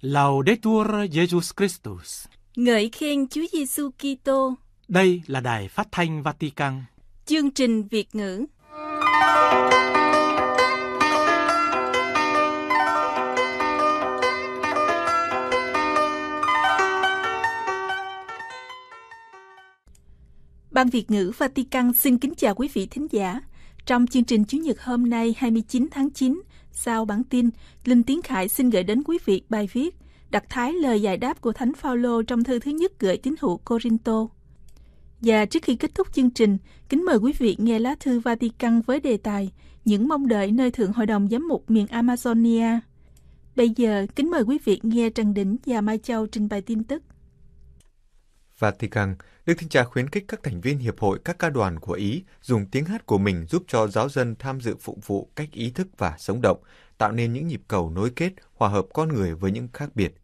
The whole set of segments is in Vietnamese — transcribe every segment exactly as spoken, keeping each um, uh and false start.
Laudetur Jesus Christus. Ngợi khen Chúa Giêsu Kitô. Đây là Đài Phát thanh Vatican. Chương trình Việt ngữ. Ban Việt ngữ Vatican xin kính chào quý vị thính giả. Trong chương trình Chủ nhật hôm nay hai mươi chín tháng chín, sau bản tin, Linh Tiến Khải xin gửi đến quý vị bài viết Đặc thái lời giải đáp của Thánh Phaolô trong thư thứ nhất gửi tín hữu Cô-rinh-tô. Và trước khi kết thúc chương trình, kính mời quý vị nghe lá thư Vatican với đề tài Những mong đợi nơi Thượng Hội đồng Giám mục miền Amazonia. Bây giờ, kính mời quý vị nghe Trần Đỉnh và Mai Châu trình bày tin tức. Vatican, Đức Thánh Cha khuyến khích các thành viên Hiệp hội các ca đoàn của Ý dùng tiếng hát của mình giúp cho giáo dân tham dự phụng vụ cách ý thức và sống động, tạo nên những nhịp cầu nối kết, hòa hợp con người với những khác biệt.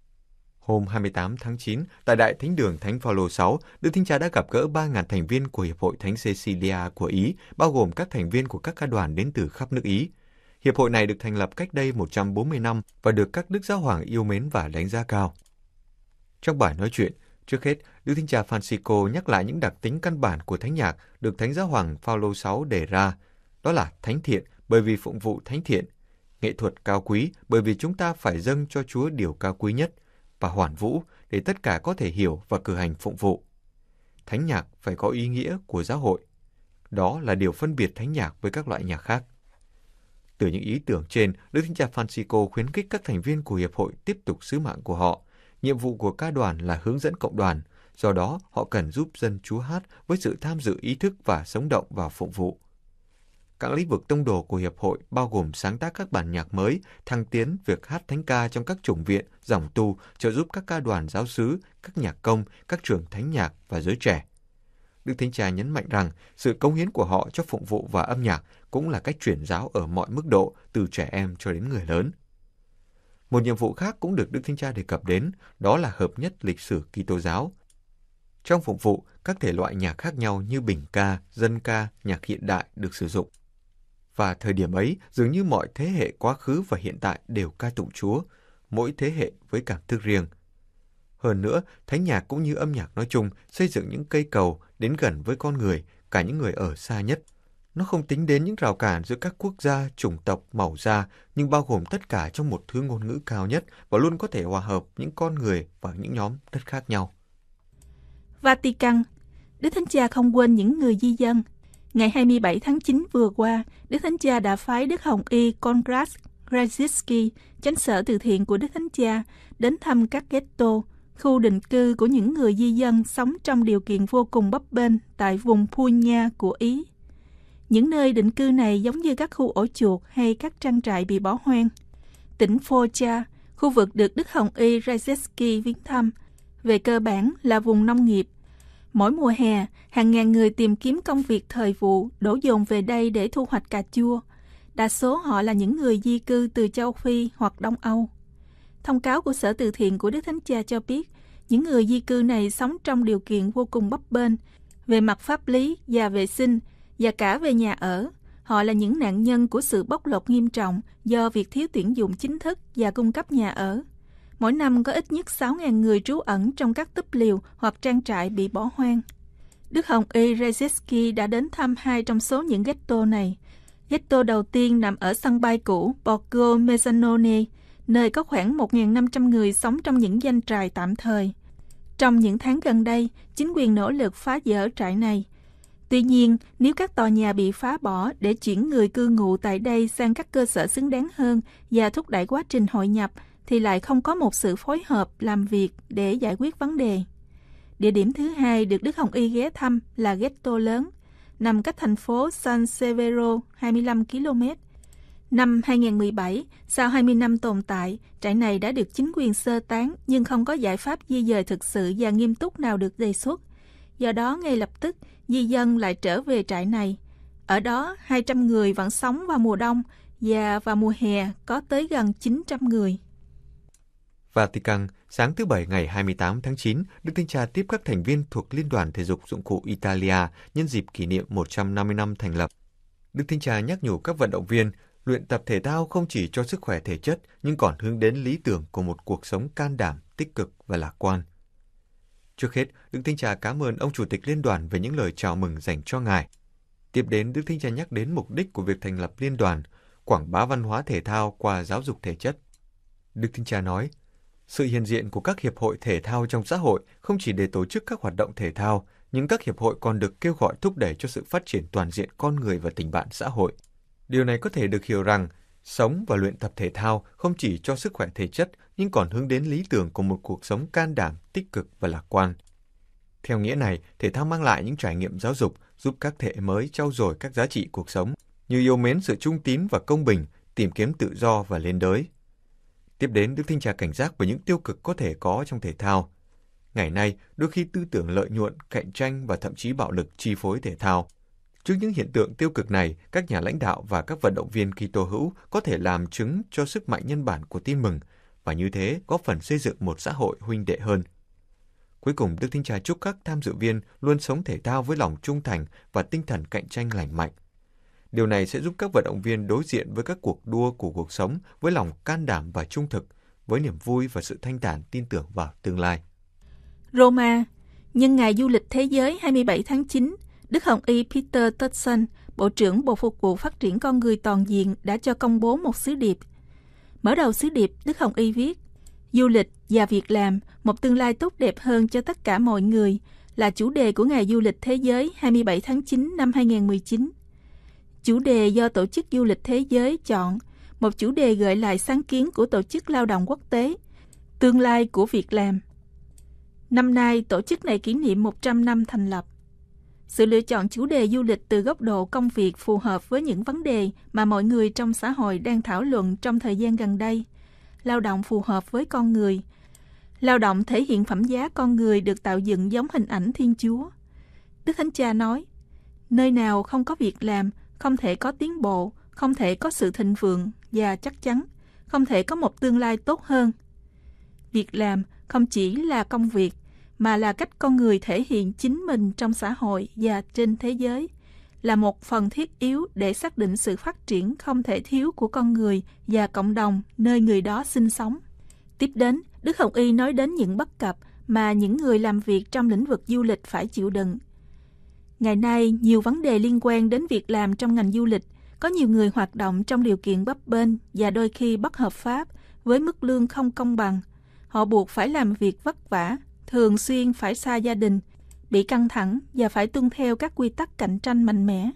Hôm hai mươi tám tháng chín, tại Đại Thánh đường Thánh Phaolô sáu, Đức Thánh Cha đã gặp gỡ ba nghìn thành viên của Hiệp hội Thánh Cecilia của Ý, bao gồm các thành viên của các ca đoàn đến từ khắp nước Ý. Hiệp hội này được thành lập cách đây một trăm bốn mươi năm và được các Đức Giáo hoàng yêu mến và đánh giá cao. Trong bài nói chuyện, trước hết, Đức Thánh Cha Francisco nhắc lại những đặc tính căn bản của thánh nhạc được Thánh Giáo hoàng Phaolô sáu đề ra, đó là thánh thiện bởi vì phụng vụ thánh thiện, nghệ thuật cao quý bởi vì chúng ta phải dâng cho Chúa điều cao quý nhất, và hoàn vũ để tất cả có thể hiểu và cử hành phụng vụ. Thánh nhạc phải có ý nghĩa của giáo hội. Đó là điều phân biệt thánh nhạc với các loại nhạc khác. Từ những ý tưởng trên, Đức Thánh Cha Francisco khuyến khích các thành viên của Hiệp hội tiếp tục sứ mạng của họ. Nhiệm vụ của ca đoàn là hướng dẫn cộng đoàn, do đó họ cần giúp dân Chúa hát với sự tham dự ý thức và sống động vào phụng vụ. Các lĩnh vực tông đồ của Hiệp hội bao gồm sáng tác các bản nhạc mới, thăng tiến việc hát thánh ca trong các chủng viện, dòng tu, trợ giúp các ca đoàn giáo xứ, các nhạc công, các trường thánh nhạc và giới trẻ. Đức Thánh Cha nhấn mạnh rằng sự cống hiến của họ cho phụng vụ và âm nhạc cũng là cách truyền giáo ở mọi mức độ, từ trẻ em cho đến người lớn. Một nhiệm vụ khác cũng được Đức Thánh Cha đề cập đến, đó là hợp nhất lịch sử Kitô giáo. Trong phụng vụ, các thể loại nhạc khác nhau như bình ca, dân ca, nhạc hiện đại được sử dụng. Và thời điểm ấy, dường như mọi thế hệ quá khứ và hiện tại đều ca tụng Chúa, mỗi thế hệ với cảm thức riêng. Hơn nữa, thánh nhạc cũng như âm nhạc nói chung xây dựng những cây cầu đến gần với con người, cả những người ở xa nhất. Nó không tính đến những rào cản giữa các quốc gia, chủng tộc, màu da, nhưng bao gồm tất cả trong một thứ ngôn ngữ cao nhất và luôn có thể hòa hợp những con người và những nhóm rất khác nhau. Vatican, Đức Thánh Cha không quên những người di dân. Ngày hai mươi bảy tháng chín vừa qua, Đức Thánh Cha đã phái Đức Hồng Y Konrad Krajewski, chánh sở từ thiện của Đức Thánh Cha, đến thăm các ghetto, khu định cư của những người di dân sống trong điều kiện vô cùng bấp bênh tại vùng Puglia của Ý. Những nơi định cư này giống như các khu ổ chuột hay các trang trại bị bỏ hoang. Tỉnh Foggia, khu vực được Đức Hồng Y Krajewski viếng thăm, về cơ bản là vùng nông nghiệp. Mỗi mùa hè, hàng ngàn người tìm kiếm công việc thời vụ đổ dồn về đây để thu hoạch cà chua. Đa số họ là những người di cư từ châu Phi hoặc Đông Âu. Thông cáo của Sở Từ thiện của Đức Thánh Cha cho biết, những người di cư này sống trong điều kiện vô cùng bấp bênh về mặt pháp lý và vệ sinh, và cả về nhà ở. Họ là những nạn nhân của sự bóc lột nghiêm trọng do việc thiếu tuyển dụng chính thức và cung cấp nhà ở. Mỗi năm có ít nhất sáu nghìn người trú ẩn trong các túp lều hoặc trang trại bị bỏ hoang. Đức Hồng Y Krajewski đã đến thăm hai trong số những ghetto này. Ghetto đầu tiên nằm ở sân bay cũ Borgo Mezzanone, nơi có khoảng một nghìn năm trăm người sống trong những doanh trại tạm thời. Trong những tháng gần đây, chính quyền nỗ lực phá dỡ trại này. Tuy nhiên, nếu các tòa nhà bị phá bỏ để chuyển người cư ngụ tại đây sang các cơ sở xứng đáng hơn và thúc đẩy quá trình hội nhập, thì lại không có một sự phối hợp làm việc để giải quyết vấn đề. Địa điểm thứ hai được Đức Hồng Y ghé thăm là ghetto lớn, nằm cách thành phố San Severo hai mươi lăm ki lô mét. Năm hai không một bảy, sau hai mươi năm tồn tại, trại này đã được chính quyền sơ tán nhưng không có giải pháp di dời thực sự và nghiêm túc nào được đề xuất. Do đó, ngay lập tức, di dân lại trở về trại này. Ở đó, hai trăm người vẫn sống vào mùa đông và vào mùa hè có tới gần chín trăm người. Vatican, sáng thứ Bảy ngày hai mươi tám tháng chín, Đức Thánh Cha tiếp các thành viên thuộc Liên đoàn Thể dục Dụng cụ Italia nhân dịp kỷ niệm một trăm năm mươi năm thành lập. Đức Thánh Cha nhắc nhủ các vận động viên Luyện tập thể thao không chỉ cho sức khỏe thể chất, nhưng còn hướng đến lý tưởng của một cuộc sống can đảm, tích cực và lạc quan. Trước hết, Đức Thánh Cha cảm ơn ông Chủ tịch Liên đoàn về những lời chào mừng dành cho Ngài. Tiếp đến, Đức Thánh Cha nhắc đến mục đích của việc thành lập Liên đoàn, quảng bá văn hóa thể thao qua giáo dục thể chất. Đức Thánh Cha nói, sự hiện diện của các hiệp hội thể thao trong xã hội không chỉ để tổ chức các hoạt động thể thao, nhưng các hiệp hội còn được kêu gọi thúc đẩy cho sự phát triển toàn diện con người và tình bạn xã hội. Điều này có thể được hiểu rằng, sống và luyện tập thể thao không chỉ cho sức khỏe thể chất, nhưng còn hướng đến lý tưởng của một cuộc sống can đảm, tích cực và lạc quan. Theo nghĩa này, thể thao mang lại những trải nghiệm giáo dục, giúp các thế hệ mới trau dồi các giá trị cuộc sống, như yêu mến sự trung tín và công bình, tìm kiếm tự do và lên đới. Tiếp đến, Đức Thánh Cha cảnh giác về những tiêu cực có thể có trong thể thao. Ngày nay, đôi khi tư tưởng lợi nhuận, cạnh tranh và thậm chí bạo lực chi phối thể thao. Trước những hiện tượng tiêu cực này, các nhà lãnh đạo và các vận động viên Kitô hữu có thể làm chứng cho sức mạnh nhân bản của tin mừng và như thế góp phần xây dựng một xã hội huynh đệ hơn. Cuối cùng, Đức Thánh Cha chúc các tham dự viên luôn sống thể thao với lòng trung thành và tinh thần cạnh tranh lành mạnh. Điều này sẽ giúp các vận động viên đối diện với các cuộc đua của cuộc sống với lòng can đảm và trung thực, với niềm vui và sự thanh thản tin tưởng vào tương lai. Roma, nhân ngày du lịch thế giới hai mươi bảy tháng chín, Đức Hồng Y Peter Turkson, Bộ trưởng Bộ Phục vụ Phát triển Con Người Toàn diện đã cho công bố một sứ điệp. Mở đầu sứ điệp, Đức Hồng Y viết, du lịch và việc làm, một tương lai tốt đẹp hơn cho tất cả mọi người, là chủ đề của Ngày Du lịch Thế giới hai mươi bảy tháng chín năm hai không một chín. Chủ đề do Tổ chức Du lịch Thế giới chọn, một chủ đề gợi lại sáng kiến của Tổ chức Lao động Quốc tế, tương lai của việc làm. Năm nay, tổ chức này kỷ niệm một trăm năm thành lập. Sự lựa chọn chủ đề du lịch từ góc độ công việc phù hợp với những vấn đề mà mọi người trong xã hội đang thảo luận trong thời gian gần đây. Lao động phù hợp với con người. Lao động thể hiện phẩm giá con người được tạo dựng giống hình ảnh Thiên Chúa. Đức Thánh Cha nói, nơi nào không có việc làm, không thể có tiến bộ, không thể có sự thịnh vượng và chắc chắn, không thể có một tương lai tốt hơn. Việc làm không chỉ là công việc, mà là cách con người thể hiện chính mình trong xã hội và trên thế giới, là một phần thiết yếu để xác định sự phát triển không thể thiếu của con người và cộng đồng nơi người đó sinh sống. Tiếp đến, Đức Hồng Y nói đến những bất cập mà những người làm việc trong lĩnh vực du lịch phải chịu đựng. Ngày nay, nhiều vấn đề liên quan đến việc làm trong ngành du lịch. Có nhiều người hoạt động trong điều kiện bấp bênh và đôi khi bất hợp pháp, với mức lương không công bằng. Họ buộc phải làm việc vất vả, thường xuyên phải xa gia đình, bị căng thẳng và phải tuân theo các quy tắc cạnh tranh mạnh mẽ.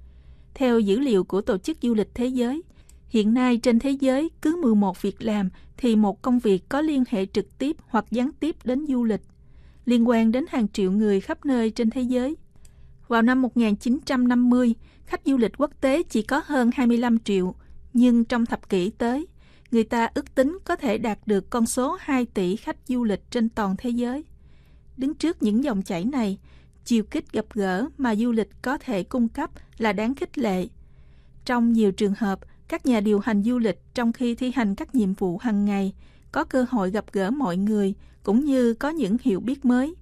Theo dữ liệu của Tổ chức Du lịch Thế giới, hiện nay trên thế giới cứ mười một việc làm thì một công việc có liên hệ trực tiếp hoặc gián tiếp đến du lịch, liên quan đến hàng triệu người khắp nơi trên thế giới. Vào năm một nghìn chín trăm năm mươi, khách du lịch quốc tế chỉ có hơn hai mươi lăm triệu, nhưng trong thập kỷ tới, người ta ước tính có thể đạt được con số hai tỷ khách du lịch trên toàn thế giới. Đứng trước những dòng chảy này, chiều kích gặp gỡ mà du lịch có thể cung cấp là đáng khích lệ. Trong nhiều trường hợp, các nhà điều hành du lịch trong khi thi hành các nhiệm vụ hàng ngày có cơ hội gặp gỡ mọi người cũng như có những hiểu biết mới.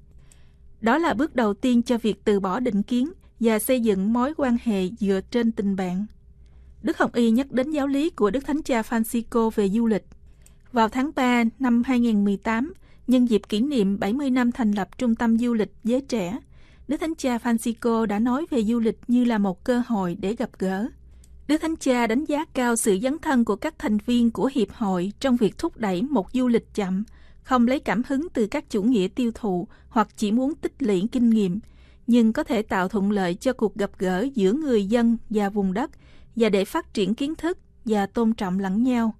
Đó là bước đầu tiên cho việc từ bỏ định kiến và xây dựng mối quan hệ dựa trên tình bạn. Đức Hồng Y nhắc đến giáo lý của Đức Thánh Cha Francisco về du lịch. Vào tháng ba năm hai không một tám, nhân dịp kỷ niệm bảy mươi năm thành lập Trung tâm Du lịch Giới Trẻ, Đức Thánh Cha Francisco đã nói về du lịch như là một cơ hội để gặp gỡ. Đức Thánh Cha đánh giá cao sự dấn thân của các thành viên của Hiệp hội trong việc thúc đẩy một du lịch chậm, không lấy cảm hứng từ các chủ nghĩa tiêu thụ hoặc chỉ muốn tích lũy kinh nghiệm, nhưng có thể tạo thuận lợi cho cuộc gặp gỡ giữa người dân và vùng đất và để phát triển kiến thức và tôn trọng lẫn nhau.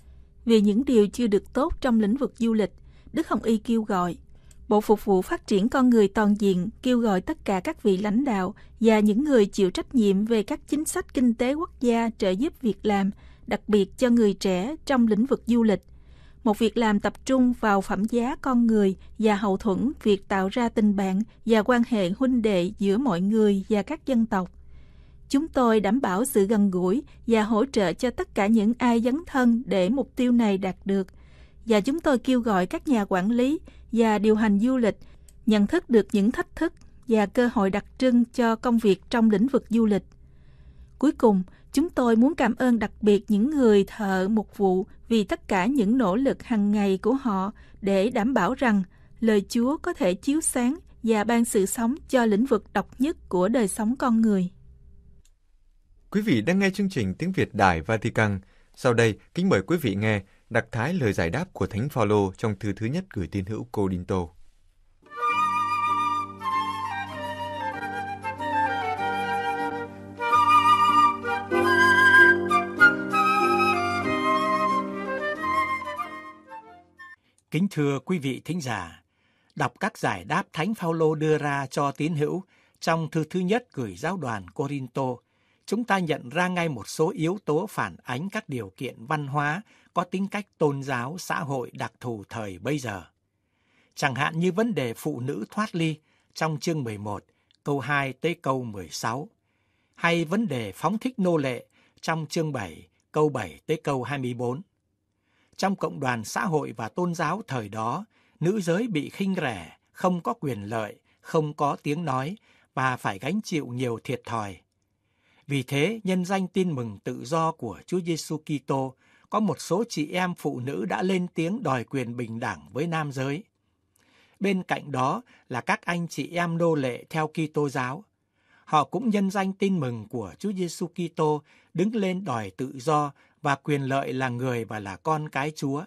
Vì những điều chưa được tốt trong lĩnh vực du lịch, Đức Hồng Y kêu gọi Bộ Phục vụ Phát triển Con Người Toàn diện kêu gọi tất cả các vị lãnh đạo và những người chịu trách nhiệm về các chính sách kinh tế quốc gia trợ giúp việc làm, đặc biệt cho người trẻ trong lĩnh vực du lịch. Một việc làm tập trung vào phẩm giá con người và hậu thuẫn việc tạo ra tình bạn và quan hệ huynh đệ giữa mọi người và các dân tộc. Chúng tôi đảm bảo sự gần gũi và hỗ trợ cho tất cả những ai dấn thân để mục tiêu này đạt được. Và chúng tôi kêu gọi các nhà quản lý và điều hành du lịch nhận thức được những thách thức và cơ hội đặc trưng cho công việc trong lĩnh vực du lịch. Cuối cùng, Chúng tôi muốn cảm ơn đặc biệt những người thợ mục vụ vì tất cả những nỗ lực hàng ngày của họ để đảm bảo rằng lời Chúa có thể chiếu sáng và ban sự sống cho lĩnh vực độc nhất của đời sống con người. Quý vị đang nghe chương trình Tiếng Việt Đài Vatican. Sau đây, kính mời quý vị nghe đặc thái lời giải đáp của Thánh Phaolô trong thư thứ nhất gửi tín hữu Cô-rinh-tô. Kính thưa quý vị thính giả, đọc các giải đáp Thánh Phaolô đưa ra cho tín hữu trong thư thứ nhất gửi giáo đoàn Cô-rinh-tô, chúng ta nhận ra ngay một số yếu tố phản ánh các điều kiện văn hóa có tính cách tôn giáo, xã hội đặc thù thời bấy giờ. Chẳng hạn như vấn đề phụ nữ thoát ly trong chương mười một, câu hai tới câu mười sáu, hay vấn đề phóng thích nô lệ trong chương bảy, câu bảy tới câu hai mươi bốn. Trong cộng đoàn xã hội và tôn giáo thời đó, nữ giới bị khinh rẻ, không có quyền lợi, không có tiếng nói và phải gánh chịu nhiều thiệt thòi. Vì thế, nhân danh tin mừng tự do của Chúa Giêsu Kitô, có một số chị em phụ nữ đã lên tiếng đòi quyền bình đẳng với nam giới. Bên cạnh đó là các anh chị em nô lệ theo Kitô giáo. Họ cũng nhân danh tin mừng của Chúa Giêsu Kitô đứng lên đòi tự do và quyền lợi là người và là con cái Chúa.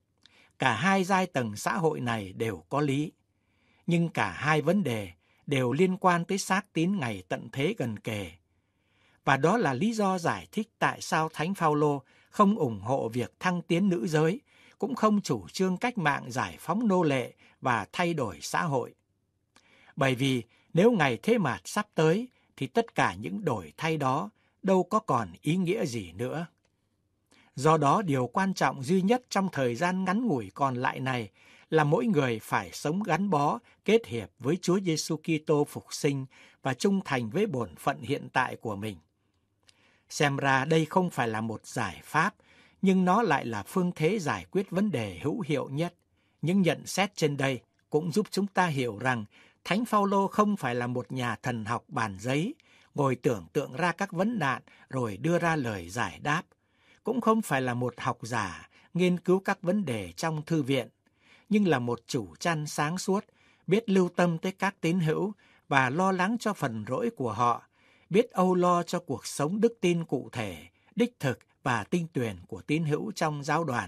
Cả hai giai tầng xã hội này đều có lý, nhưng cả hai vấn đề đều liên quan tới xác tín ngày tận thế gần kề. Và đó là lý do giải thích tại sao Thánh Phaolô không ủng hộ việc thăng tiến nữ giới, cũng không chủ trương cách mạng giải phóng nô lệ và thay đổi xã hội. Bởi vì nếu ngày thế mạt sắp tới thì tất cả những đổi thay đó đâu có còn ý nghĩa gì nữa. Do đó, điều quan trọng duy nhất trong thời gian ngắn ngủi còn lại này là mỗi người phải sống gắn bó, kết hiệp với Chúa Giêsu Kitô phục sinh và trung thành với bổn phận hiện tại của mình. Xem ra đây không phải là một giải pháp, nhưng nó lại là phương thế giải quyết vấn đề hữu hiệu nhất. Những nhận xét trên đây cũng giúp chúng ta hiểu rằng Thánh Phaolô không phải là một nhà thần học bàn giấy, ngồi tưởng tượng ra các vấn nạn rồi đưa ra lời giải đáp. Cũng không phải là một học giả nghiên cứu các vấn đề trong thư viện, nhưng là một chủ chăn sáng suốt, biết lưu tâm tới các tín hữu và lo lắng cho phần rỗi của họ, biết âu lo cho cuộc sống đức tin cụ thể, đích thực và tinh tuyển của tín hữu trong giáo đoàn.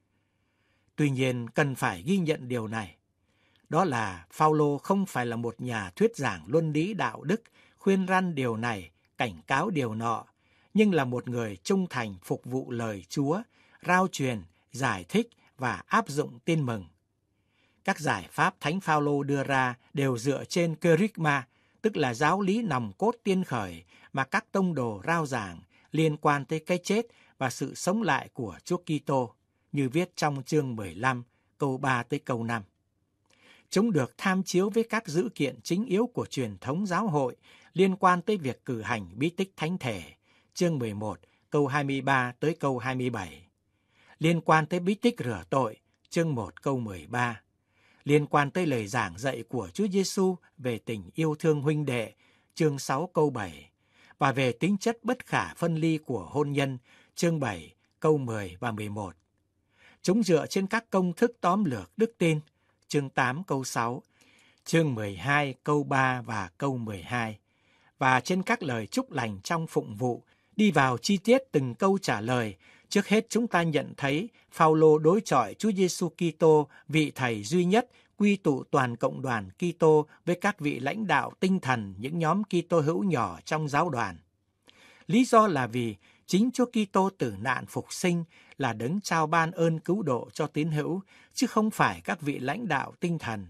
Tuy nhiên, cần phải ghi nhận điều này. Đó là Phaolô không phải là một nhà thuyết giảng luân lý đạo đức, khuyên răn điều này, cảnh cáo điều nọ, nhưng là một người trung thành phục vụ lời Chúa, rao truyền, giải thích và áp dụng tin mừng. Các giải pháp Thánh Phaolô đưa ra đều dựa trên kerygma, tức là giáo lý nòng cốt tiên khởi mà các tông đồ rao giảng liên quan tới cái chết và sự sống lại của Chúa Kitô, như viết trong chương mười lăm, câu ba tới câu năm. Chúng được tham chiếu với các dữ kiện chính yếu của truyền thống giáo hội liên quan tới việc cử hành bí tích thánh thể, chương mười một, câu hai mươi ba tới câu hai mươi bảy. Liên quan tới bí tích rửa tội, chương một, câu mười ba. Liên quan tới lời giảng dạy của Chúa Giêsu về tình yêu thương huynh đệ, chương sáu, câu bảy. Và về tính chất bất khả phân ly của hôn nhân, chương bảy, câu mười và mười một. Chúng dựa trên các công thức tóm lược đức tin, chương tám, câu sáu, chương mười hai, câu ba và câu mười hai. Và trên các lời chúc lành trong phụng vụ, đi vào chi tiết từng câu trả lời. Trước hết chúng ta nhận thấy Phaolô đối chọi Chúa Giêsu Kitô, vị thầy duy nhất, quy tụ toàn cộng đoàn Kitô với các vị lãnh đạo tinh thần những nhóm Kitô hữu nhỏ trong giáo đoàn. Lý do là vì chính Chúa Kitô tử nạn phục sinh là đấng trao ban ơn cứu độ cho tín hữu, chứ không phải các vị lãnh đạo tinh thần.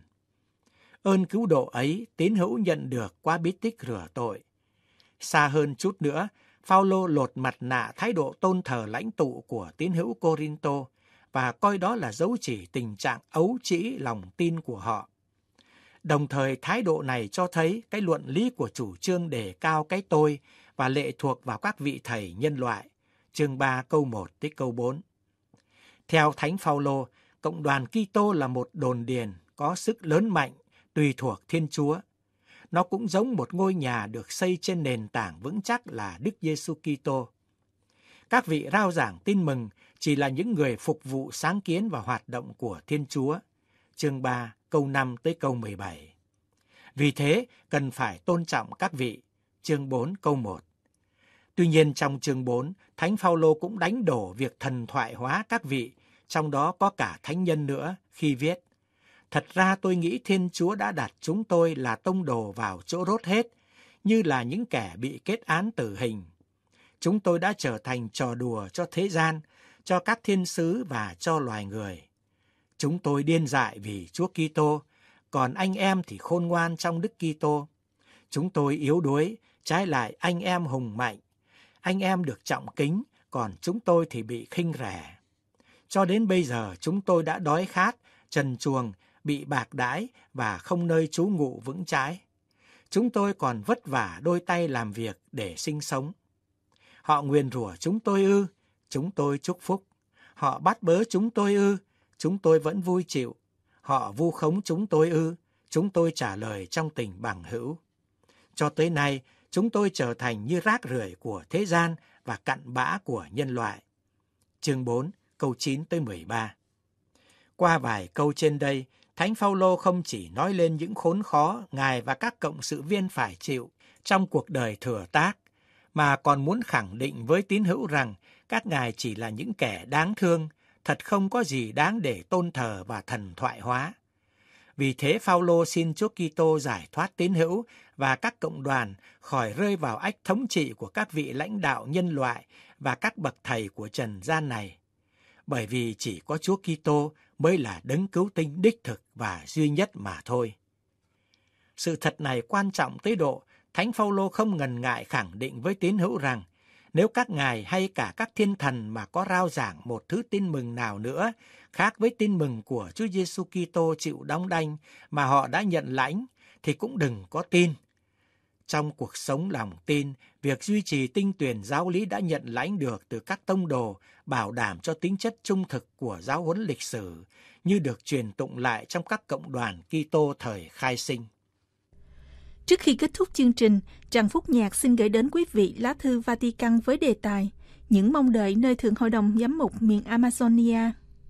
Ơn cứu độ ấy tín hữu nhận được qua bí tích rửa tội. Xa hơn chút nữa, Phaolô lột mặt nạ thái độ tôn thờ lãnh tụ của tín hữu Cô-rinh-tô và coi đó là dấu chỉ tình trạng ấu trĩ lòng tin của họ. Đồng thời thái độ này cho thấy cái luận lý của chủ trương đề cao cái tôi và lệ thuộc vào các vị thầy nhân loại, chương ba câu một tới câu bốn. Theo Thánh Phaolô, cộng đoàn Kitô là một đồn điền có sức lớn mạnh, tùy thuộc Thiên Chúa. Nó cũng giống một ngôi nhà được xây trên nền tảng vững chắc là Đức Giêsu Kitô. Các vị rao giảng tin mừng chỉ là những người phục vụ sáng kiến và hoạt động của Thiên Chúa. Chương ba, câu năm tới câu mười bảy. Vì thế, cần phải tôn trọng các vị. Chương bốn, câu một. Tuy nhiên trong chương bốn, Thánh Phaolô cũng đánh đổ việc thần thoại hóa các vị, trong đó có cả thánh nhân nữa, khi viết: Thật ra tôi nghĩ Thiên Chúa đã đặt chúng tôi là tông đồ vào chỗ rốt hết, như là những kẻ bị kết án tử hình. Chúng tôi đã trở thành trò đùa cho thế gian, cho các thiên sứ và cho loài người. Chúng tôi điên dại vì Chúa Kitô, còn anh em thì khôn ngoan trong Đức Kitô. Chúng tôi yếu đuối, trái lại anh em hùng mạnh. Anh em được trọng kính, còn chúng tôi thì bị khinh rẻ. Cho đến bây giờ chúng tôi đã đói khát, trần truồng, bị bạc đãi và không nơi trú ngụ vững chãi. Chúng tôi còn vất vả đôi tay làm việc để sinh sống. Họ nguyền rủa chúng tôi ư, chúng tôi chúc phúc. Họ bắt bớ chúng tôi ư, chúng tôi vẫn vui chịu. Họ vu khống chúng tôi ư, chúng tôi trả lời trong tình bằng hữu. Cho tới nay, chúng tôi trở thành như rác rưởi của thế gian và cặn bã của nhân loại. Chương bốn, câu chín tới mười ba. Qua vài câu trên đây, Thánh Phaolô không chỉ nói lên những khốn khó Ngài và các cộng sự viên phải chịu trong cuộc đời thừa tác, mà còn muốn khẳng định với tín hữu rằng các ngài chỉ là những kẻ đáng thương, thật không có gì đáng để tôn thờ và thần thoại hóa. Vì thế Phaolô xin Chúa Kitô giải thoát tín hữu và các cộng đoàn khỏi rơi vào ách thống trị của các vị lãnh đạo nhân loại và các bậc thầy của trần gian này. Bởi vì chỉ có Chúa Kitô mới là đấng cứu tinh đích thực và duy nhất mà thôi. Sự thật này quan trọng tới độ Thánh Phaolô không ngần ngại khẳng định với tín hữu rằng nếu các ngài hay cả các thiên thần mà có rao giảng một thứ tin mừng nào nữa khác với tin mừng của Chúa Giêsu Kitô chịu đóng đanh mà họ đã nhận lãnh thì cũng đừng có tin. Trong cuộc sống lòng tin, việc duy trì tinh tuyền giáo lý đã nhận lãnh được từ các tông đồ bảo đảm cho tính chất trung thực của giáo huấn lịch sử như được truyền tụng lại trong các cộng đoàn Kitô thời khai sinh. Trước khi kết thúc chương trình, Trần Phúc Nhạc xin gửi đến quý vị lá thư Vatican với đề tài Những mong đợi nơi Thượng Hội đồng Giám mục miền Amazonia.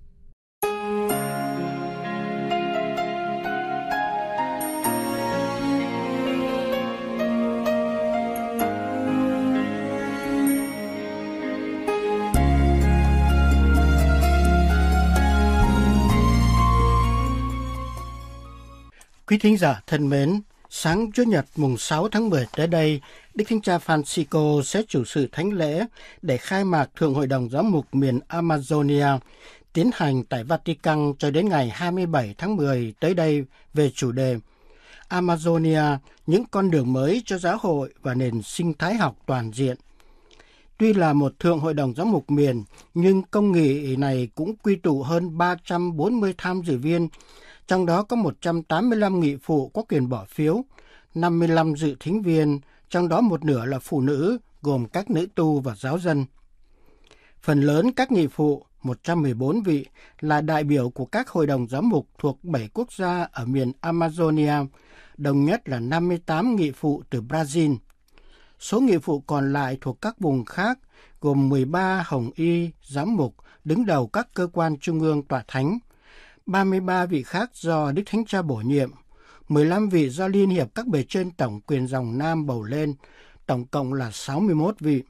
Quý thính giả thân mến, sáng Chủ nhật mùng sáu tháng mười tới đây, Đức Thánh Cha Francisco sẽ chủ sự thánh lễ để khai mạc Thượng Hội đồng Giám mục miền Amazonia, tiến hành tại Vatican cho đến ngày hai mươi bảy tháng mười tới đây về chủ đề Amazonia, những con đường mới cho giáo hội và nền sinh thái học toàn diện. Tuy là một Thượng Hội đồng Giám mục miền, nhưng công nghị này cũng quy tụ hơn ba trăm bốn mươi tham dự viên, trong đó có một trăm tám mươi lăm nghị phụ có quyền bỏ phiếu, năm mươi lăm dự thính viên, trong đó một nửa là phụ nữ, gồm các nữ tu và giáo dân. Phần lớn các nghị phụ, một trăm mười bốn vị, là đại biểu của các hội đồng giám mục thuộc bảy quốc gia ở miền Amazonia, đồng nhất là năm mươi tám nghị phụ từ Brazil. Số nghị phụ còn lại thuộc các vùng khác, gồm mười ba hồng y, giám mục, đứng đầu các cơ quan trung ương tọa thánh, ba mươi ba vị khác do Đức Thánh Cha bổ nhiệm, mười lăm vị do Liên hiệp các bề trên tổng quyền dòng Nam bầu lên, tổng cộng là sáu mươi mốt vị.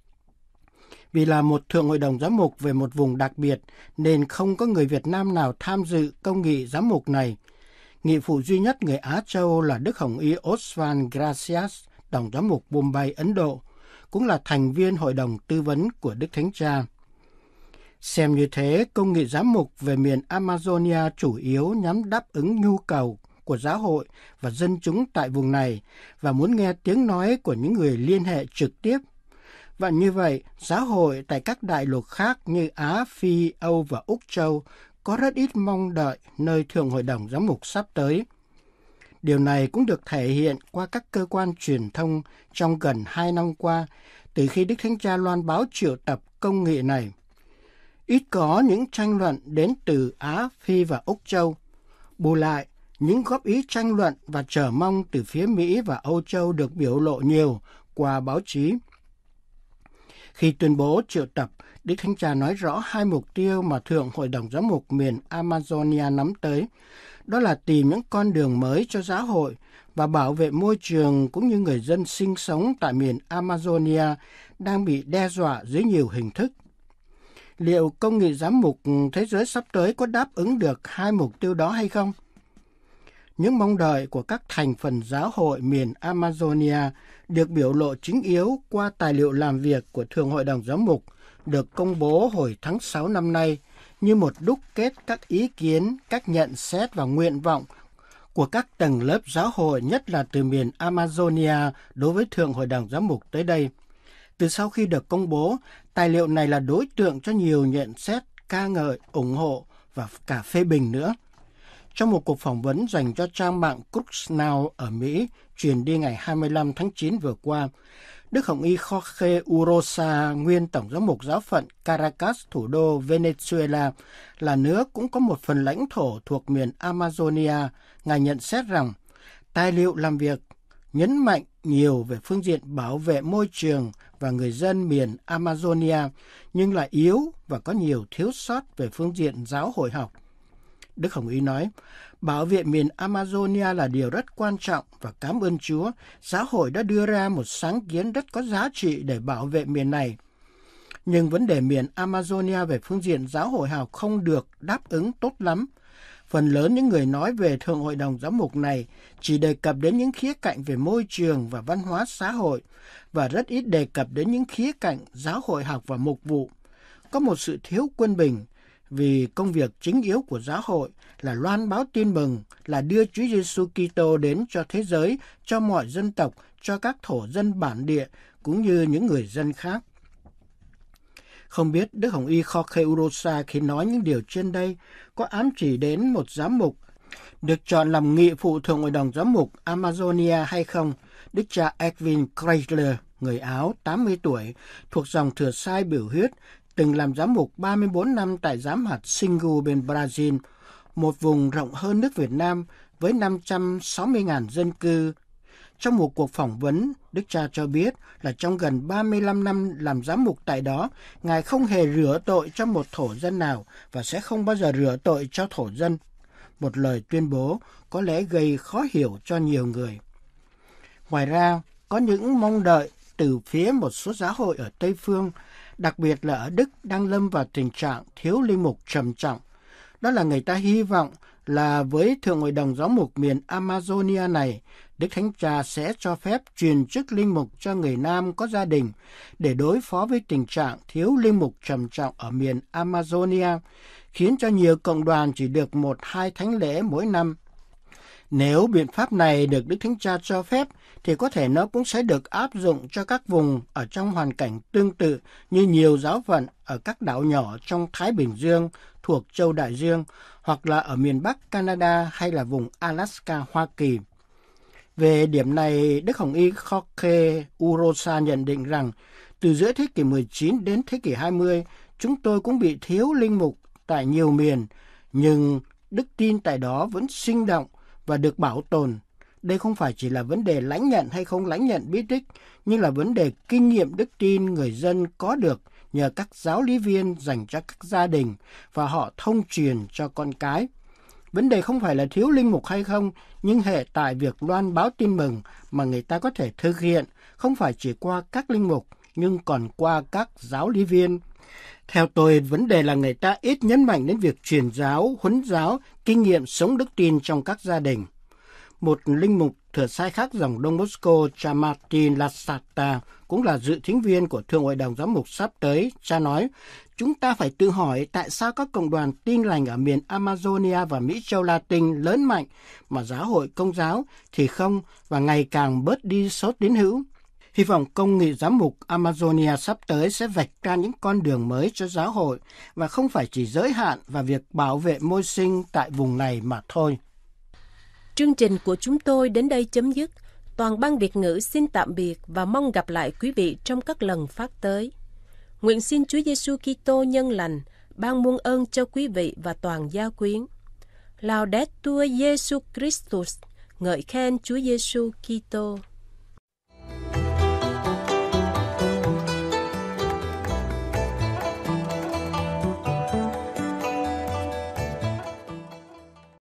Vì là một Thượng Hội đồng Giám mục về một vùng đặc biệt nên không có người Việt Nam nào tham dự công nghị giám mục này. Nghị phụ duy nhất người Á Châu là Đức Hồng Y Osvaldo Gracias, Tổng giám mục Bombay, Ấn Độ, cũng là thành viên Hội đồng Tư vấn của Đức Thánh Cha. Xem như thế, công nghị giám mục về miền Amazonia chủ yếu nhắm đáp ứng nhu cầu của giáo hội và dân chúng tại vùng này và muốn nghe tiếng nói của những người liên hệ trực tiếp. Và như vậy, giáo hội tại các đại lục khác như Á, Phi, Âu và Úc Châu có rất ít mong đợi nơi Thượng Hội đồng Giám mục sắp tới. Điều này cũng được thể hiện qua các cơ quan truyền thông trong gần hai năm qua, từ khi Đức Thánh Cha loan báo triệu tập công nghị này. Ít có những tranh luận đến từ Á, Phi và Úc Châu. Bù lại, những góp ý tranh luận và chờ mong từ phía Mỹ và Âu Châu được biểu lộ nhiều qua báo chí. Khi tuyên bố triệu tập, Đức Thánh Cha nói rõ hai mục tiêu mà Thượng Hội đồng Giám mục miền Amazonia nắm tới. Đó là tìm những con đường mới cho giáo hội và bảo vệ môi trường cũng như người dân sinh sống tại miền Amazonia đang bị đe dọa dưới nhiều hình thức. Liệu công nghị giám mục thế giới sắp tới có đáp ứng được hai mục tiêu đó hay không? Những mong đợi của các thành phần giáo hội miền Amazonia được biểu lộ chính yếu qua tài liệu làm việc của Thượng Hội đồng Giám mục được công bố hồi tháng sáu năm nay như một đúc kết các ý kiến, các nhận xét và nguyện vọng của các tầng lớp giáo hội, nhất là từ miền Amazonia đối với Thượng Hội đồng Giám mục tới đây. Từ sau khi được công bố, tài liệu này là đối tượng cho nhiều nhận xét, ca ngợi, ủng hộ và cả phê bình nữa. Trong một cuộc phỏng vấn dành cho trang mạng Crux Now ở Mỹ, truyền đi ngày hai mươi lăm tháng chín vừa qua, Đức Hồng Y Jorge Urosa, nguyên Tổng giám mục giáo phận Caracas, thủ đô Venezuela, là nước cũng có một phần lãnh thổ thuộc miền Amazonia, ngài nhận xét rằng tài liệu làm việc nhấn mạnh nhiều về phương diện bảo vệ môi trường và người dân miền Amazonia, nhưng lại yếu và có nhiều thiếu sót về phương diện giáo hội học. Đức Hồng Y nói, bảo vệ miền Amazonia là điều rất quan trọng và cảm ơn Chúa, giáo hội đã đưa ra một sáng kiến rất có giá trị để bảo vệ miền này. Nhưng vấn đề miền Amazonia về phương diện giáo hội học không được đáp ứng tốt lắm. Phần lớn những người nói về Thượng Hội đồng Giám mục này chỉ đề cập đến những khía cạnh về môi trường và văn hóa xã hội và rất ít đề cập đến những khía cạnh giáo hội học và mục vụ. Có một sự thiếu quân bình vì công việc chính yếu của giáo hội là loan báo tin mừng, là đưa Chúa Giêsu Kitô đến cho thế giới, cho mọi dân tộc, cho các thổ dân bản địa cũng như những người dân khác. Không biết Đức Hồng Y Jorge Urosa khi nói những điều trên đây có ám chỉ đến một giám mục được chọn làm nghị phụ Thượng Hội đồng Giám mục Amazonia hay không? Đức cha Edwin Kreisler, người Áo, tám mươi tuổi, thuộc dòng thừa sai biểu huyết, từng làm giám mục ba mươi bốn năm tại giám hạt Xingu bên Brazil, một vùng rộng hơn nước Việt Nam với năm trăm sáu mươi nghìn dân cư. Trong một cuộc phỏng vấn, Đức cha cho biết là trong gần ba mươi lăm năm làm giám mục tại đó, Ngài không hề rửa tội cho một thổ dân nào và sẽ không bao giờ rửa tội cho thổ dân. Một lời tuyên bố có lẽ gây khó hiểu cho nhiều người. Ngoài ra, có những mong đợi từ phía một số giáo hội ở Tây Phương, đặc biệt là ở Đức đang lâm vào tình trạng thiếu linh mục trầm trọng. Đó là người ta hy vọng là với Thượng Hội đồng Giám mục miền Amazonia này, Đức Thánh Cha sẽ cho phép truyền chức linh mục cho người nam có gia đình để đối phó với tình trạng thiếu linh mục trầm trọng ở miền Amazonia, khiến cho nhiều cộng đoàn chỉ được một hai thánh lễ mỗi năm. Nếu biện pháp này được Đức Thánh Cha cho phép, thì có thể nó cũng sẽ được áp dụng cho các vùng ở trong hoàn cảnh tương tự như nhiều giáo phận ở các đảo nhỏ trong Thái Bình Dương thuộc châu Đại Dương, hoặc là ở miền Bắc Canada hay là vùng Alaska, Hoa Kỳ. Về điểm này, Đức Hồng Y Jorge Urosa nhận định rằng từ giữa thế kỷ mười chín đến thế kỷ hai mươi, chúng tôi cũng bị thiếu linh mục tại nhiều miền, nhưng đức tin tại đó vẫn sinh động và được bảo tồn. Đây không phải chỉ là vấn đề lãnh nhận hay không lãnh nhận bí tích, nhưng là vấn đề kinh nghiệm đức tin người dân có được nhờ các giáo lý viên dành cho các gia đình và họ thông truyền cho con cái. Vấn đề không phải là thiếu linh mục hay không, nhưng hệ tại việc loan báo tin mừng mà người ta có thể thực hiện không phải chỉ qua các linh mục, nhưng còn qua các giáo lý viên. Theo tôi, vấn đề là người ta ít nhấn mạnh đến việc truyền giáo, huấn giáo, kinh nghiệm sống đức tin trong các gia đình. Một linh mục thừa sai khác dòng Don Bosco, cha Martin Lasata, cũng là dự thính viên của Thượng Hội đồng Giám mục sắp tới. Cha nói, chúng ta phải tự hỏi tại sao các cộng đoàn tin lành ở miền Amazonia và Mỹ Châu Latin lớn mạnh, mà giáo hội Công giáo thì không và ngày càng bớt đi số tín hữu. Hy vọng công nghị giám mục Amazonia sắp tới sẽ vạch ra những con đường mới cho giáo hội và không phải chỉ giới hạn vào việc bảo vệ môi sinh tại vùng này mà thôi. Chương trình của chúng tôi đến đây chấm dứt. Toàn ban Việt ngữ xin tạm biệt và mong gặp lại quý vị trong các lần phát tới. Nguyện xin Chúa Giêsu Kitô nhân lành ban muôn ơn cho quý vị và toàn gia quyến. Laudetur Jesus Christus, ngợi khen Chúa Giêsu Kitô.